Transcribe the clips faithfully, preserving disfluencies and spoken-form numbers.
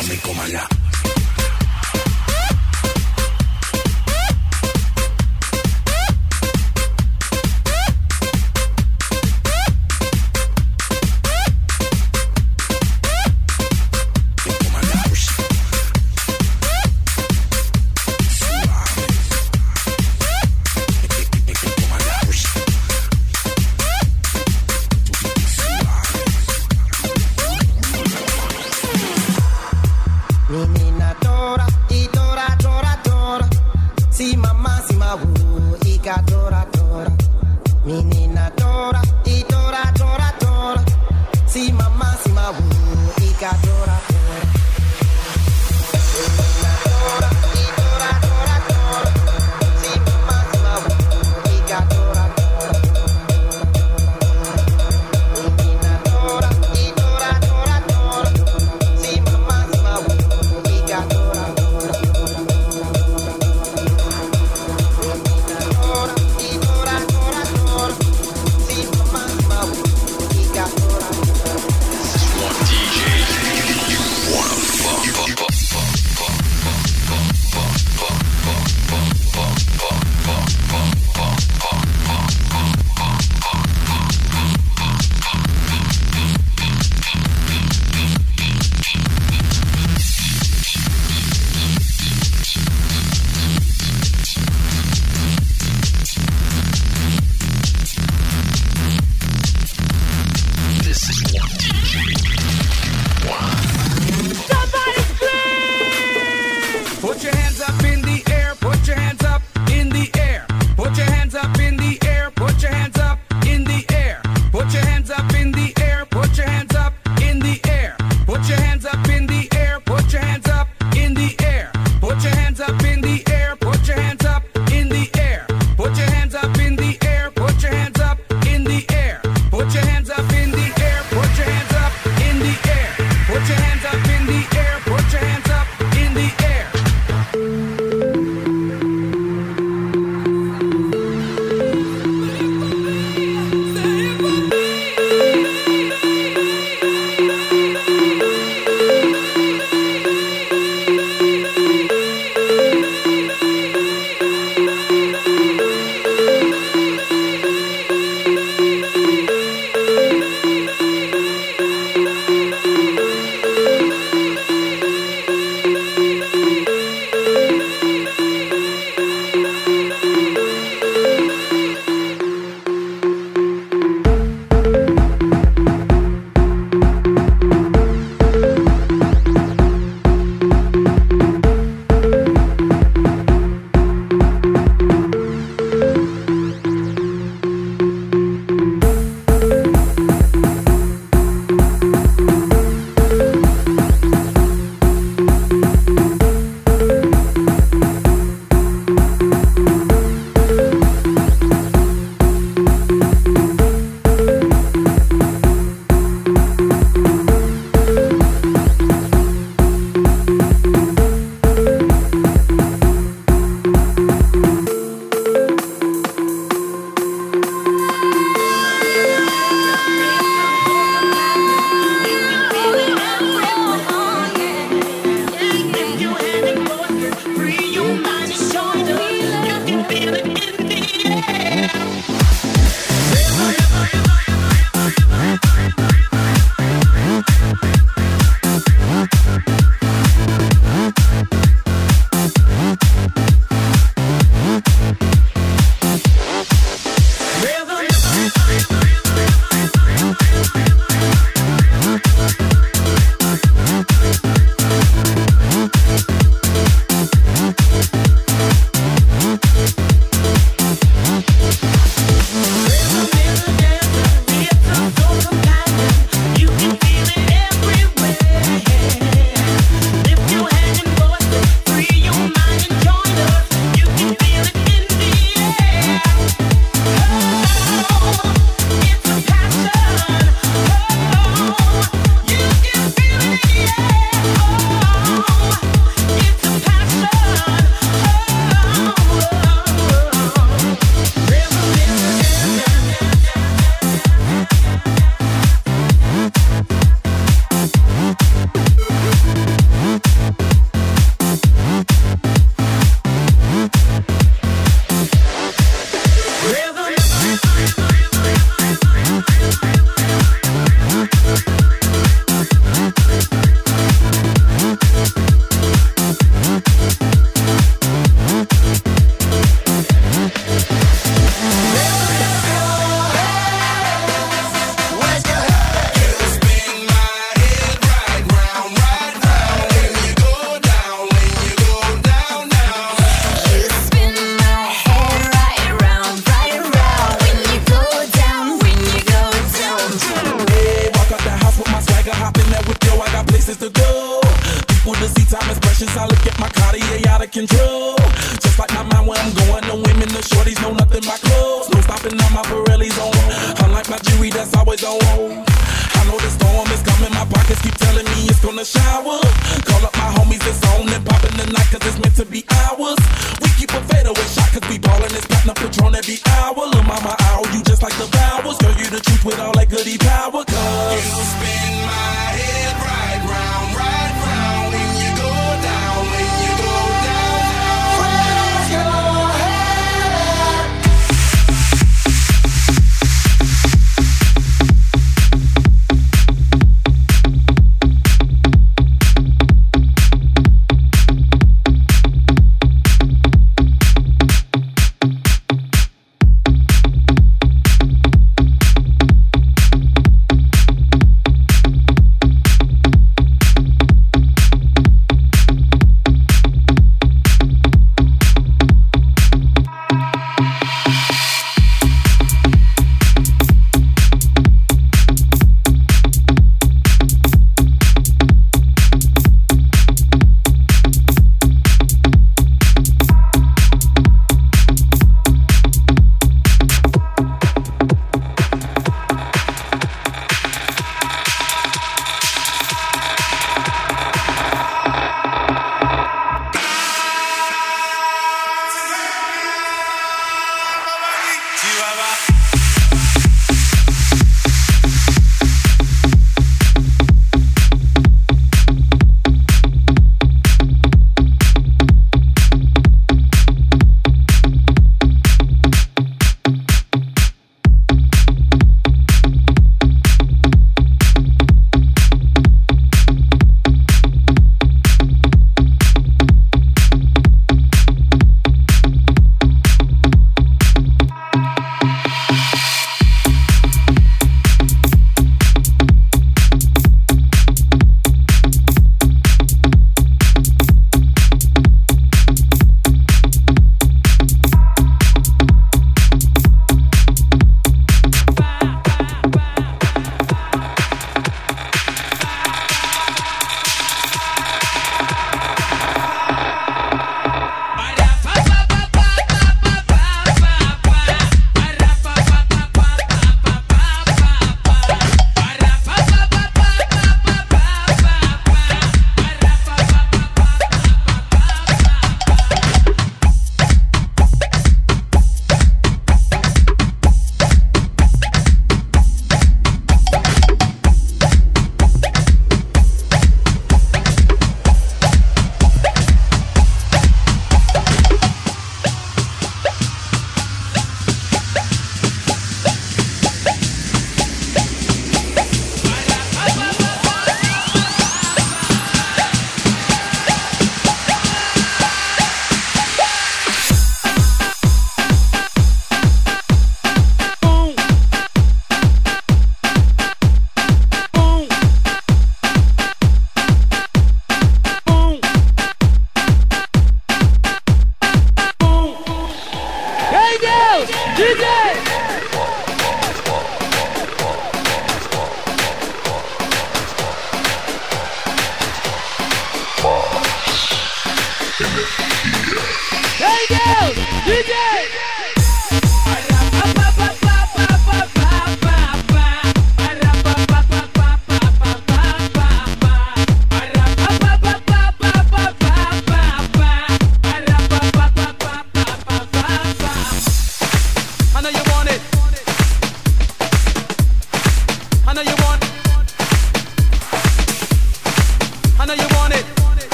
Súbame como allá. conscious, I look at my Cartier out of control. Just like my mind where I'm going, the women, the shorties know nothing but clothes. No stopping on my Pirelli's on. Unlike my jewelry that's always on. I know the storm is coming, my pockets keep telling me it's gonna shower. Call up my homies, it's on and popping the night cause it's meant to be ours. We keep a fadeaway shot cause we ballin' this platinum Patron every hour. Lil' mama, I owe you just like the vowels. Girl, you the truth with all that goody power cause you spin my head right round, right round. When you go down, when you go down, down. Raise your head.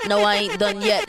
No, I ain't done yet.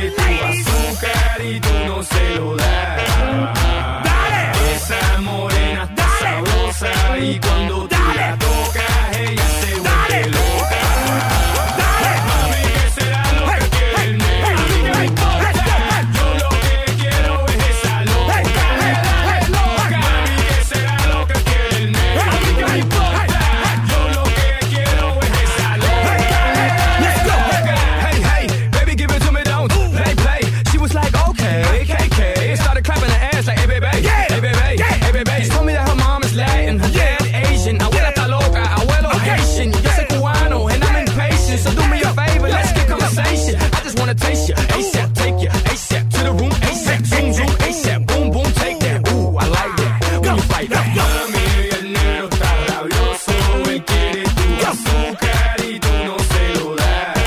quieres tu azúcar y tú no se lo das. Dale. Esa morena está sabrosa y cuando tú la tocas ella se vuelve loca. Dale. Mami, ¿qué será lo que quiere el negro? A mí que me importa. Yo lo que quiero es esa loca. Dale, loca. Mami, ¿qué será lo que quiere el negro? A mí que me importa. Yo lo que quiero es esa loca. Let's go. Hey, hey, baby, give it to me, don't play, play. She was like, okay, K K. Started clapping her ass like, hey, baby, hey, baby, hey, baby. She told me that her mom is Latin, her dad Asian. Abuela está loca, abuelo Haitian. Yo soy cubano and I'm impatient, so do me a favor, let's get conversation. I just wanna taste you, ASAP, take you, ASAP to the room, ASAP, zoom, zoom, ASAP, boom, boom, take that. Ooh, I like that. When you fight that. Mami, el negro está rabioso, él quiere tu azúcar y tú no se lo das.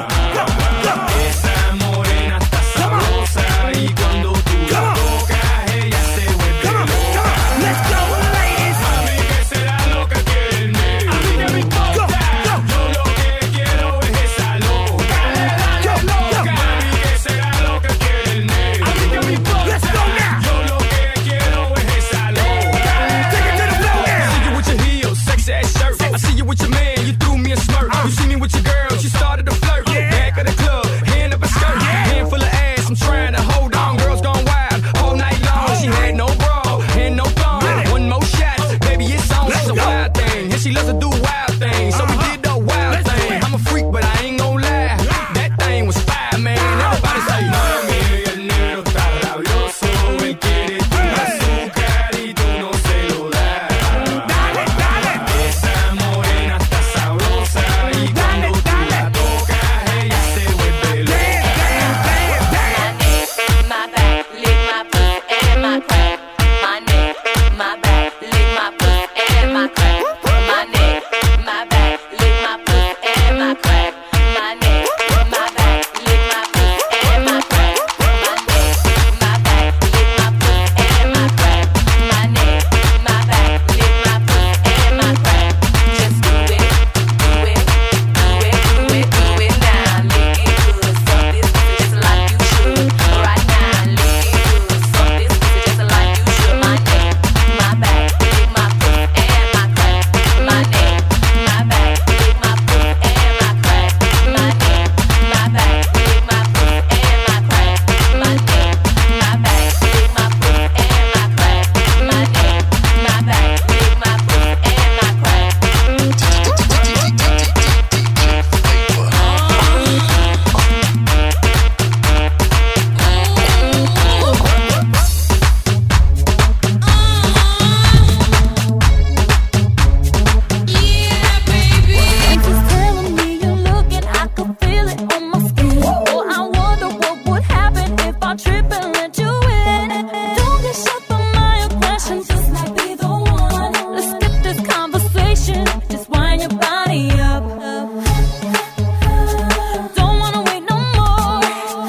Esa morena está sabrosa y cuando tú la tocas ella se vuelve loca. Let's go, ladies. Mami, ¿qué será lo que quiere el negro? A mí que me importa. Yo lo que quiero es esa loca. Dale, loca. Mami, ¿qué será lo que quiere el negro? A mí que me importa. Let's go now. Yo lo que quiero es esa loca. Take it to the floor now. I see you with your heels, sexy ass shirt. I see you with your man, you threw me a smirk. You see me with your girl, she started to flirt. Back of the club, hand up a skirt. Handful of ass, I'm trying to hold on. Girls gone wild all night long. She had no bra, and no thong. One more shot, baby, it's on. It's a wild thing, and she loves to do wild things. So we did the wild thing. I'm a freak, but I ain't gon' lie. That thing was fire, man. Everybody say, mami, el negro está rabioso. Él quiere tu azúcar y tú no se lo das. Dale, dale. Esa morena está sabrosa y cuando tú la tocas ella se vuelve loca. My back, lick my pussy and my crack. My neck, my back, lick my pussy and my crack. My neck, my back, lick my pussy and my crack. My neck, my back, lick my pussy and my crack. My neck, my back, lick my pussy and my crack. My neck, my back, lick my pussy and my crack. Just do it, do it, do it, do it, do it now. Lick it good, suck this pussy just like you should. Right now, lick it good, suck this pussy just like you should. My neck, my back, lick my pussy and my crack. My neck, my back, lick my pussy and my crack. My neck, my back, lick my pussy and my crack. My neck, my back, lick my pussy and my crack. My neck, my back, lick my pussy and my crack. Just telling me you're looking, I can feel it on my skin. Oh, I wonder what would happen if I trip and let you in. Don't get shocked by my aggression, just might be the one. Let's skip this conversation, just wind your body up. Don't wanna wait no more.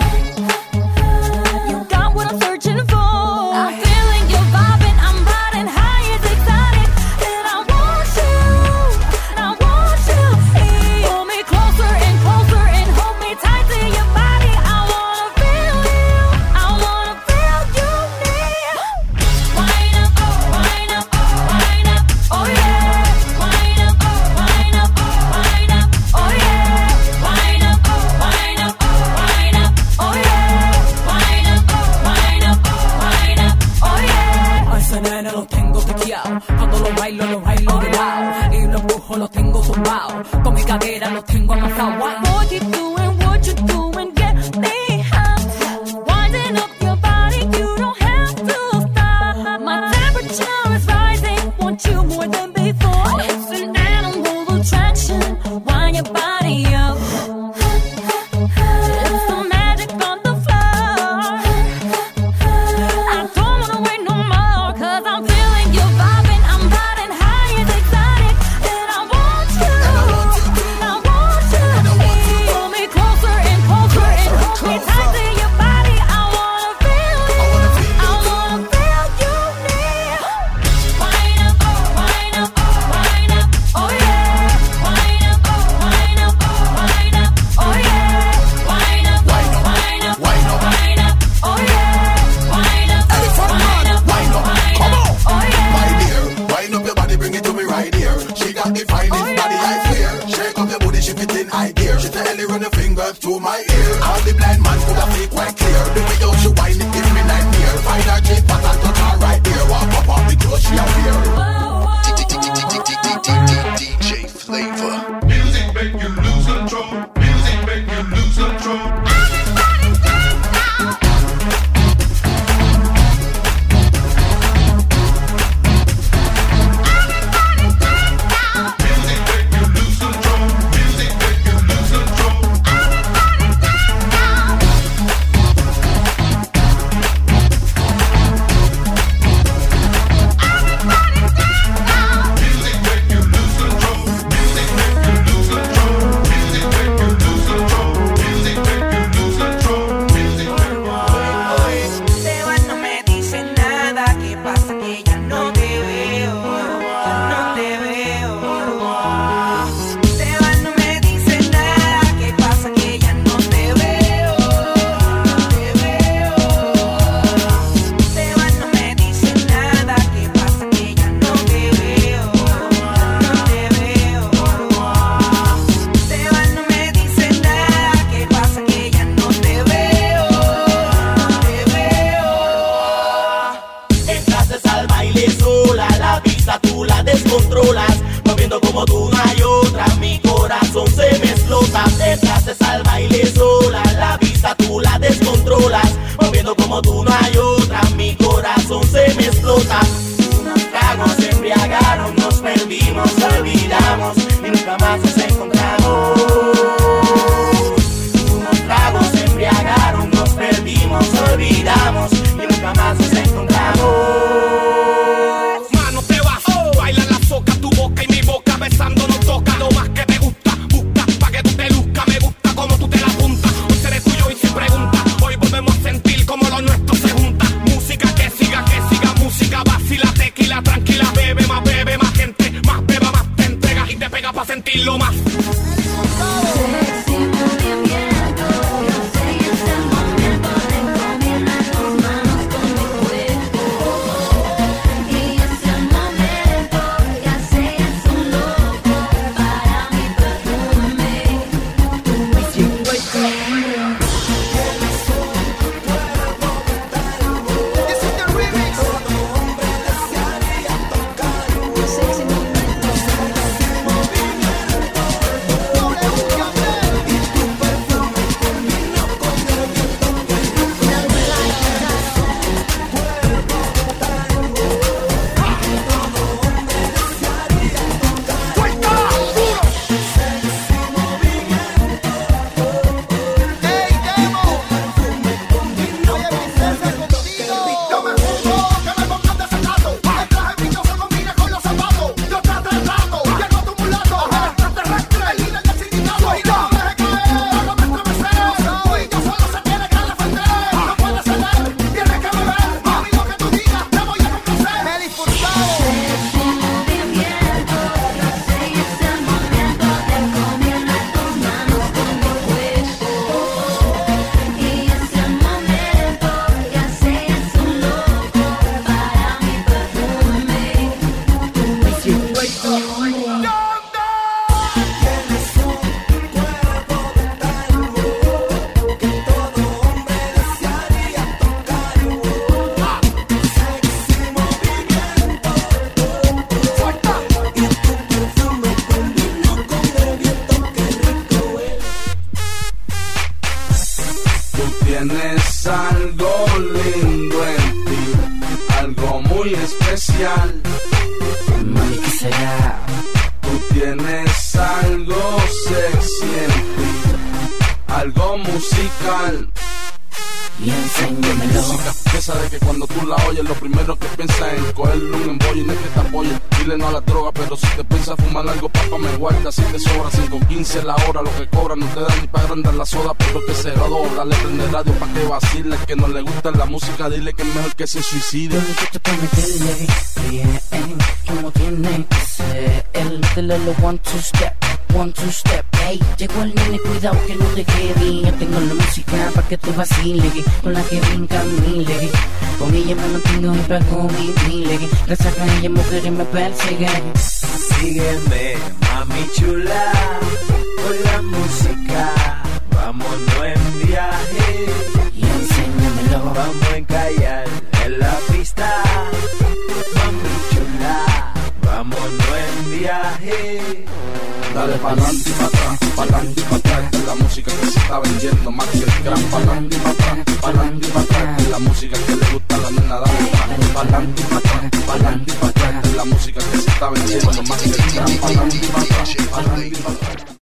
You got what I'm searching for. I'm feeling your vibing, I'm riding high, it's exciting, and I want you, I want you. Pull me closer and closer and hold me tight to your body. I wanna feel you, I wanna feel you near. Wind up, wind up, wind up, oh yeah. Wind up, wind up, wind up, oh yeah. Wind up, wind up, wind up, oh yeah. Wind up, wind up, wind up, oh yeah. A ese nene lo tengo tequeado. Cuando lo bailo, lo bailo de lado. Y los brujos los tengo tumbados. Con mi cadera los tengo amasados. Boy, keep doing what you're doing, get me high. Winding up your body, you don't have to stop. My temperature is rising, want you more than before. It's an animal attraction, wind your body up. It's the magic on the floor. I don't wanna wait no more, 'cause I'm feeling you vibing, I'm riding high, it's exciting, and I want you, I want you. the blind man could have fake quite clear. The way how she whine it give me nightmare. Find her cheek fat and touch her right there. Walk up off the clothes she a wear. D J Flavor. Music make you lose control. Music make you lose control. La hora, lo que cobran no te dan ni para agrandar la soda, pero que se graduó, dale prende radio pa' que vacile, que no le gusta la música, dile que es mejor que se suicide. Yo te prometerle bien, como tiene que ser, el de lo one two step, one two step, hey, llegó el nene, cuidado que no te quede, yo tengo la música pa' que te vacile, con la que brinca mile, con ella me mantengo y pago mi mile, resaca ella mujer y me persigue. Sígueme, mami chula, con la música, vamos vámonos en viaje. Y enséñamelo. Vamos a encallar en la pista, mami chula, vámonos en viaje. Dale pa'lante y pa' atrás, pa'lante y pa' atrás. Es la música que se está vendiendo más que el gran. Pa'lante y pa' atrás, pa'lante y pa' atrás. Es la música que le gusta a la nena. Dale pa'lante y pa' atrás, pa'lante y pa' atrás. Es la música que se está vendiendo más que el gran. Pa'lante y pa' atrás, pa'lante y pa' atrás.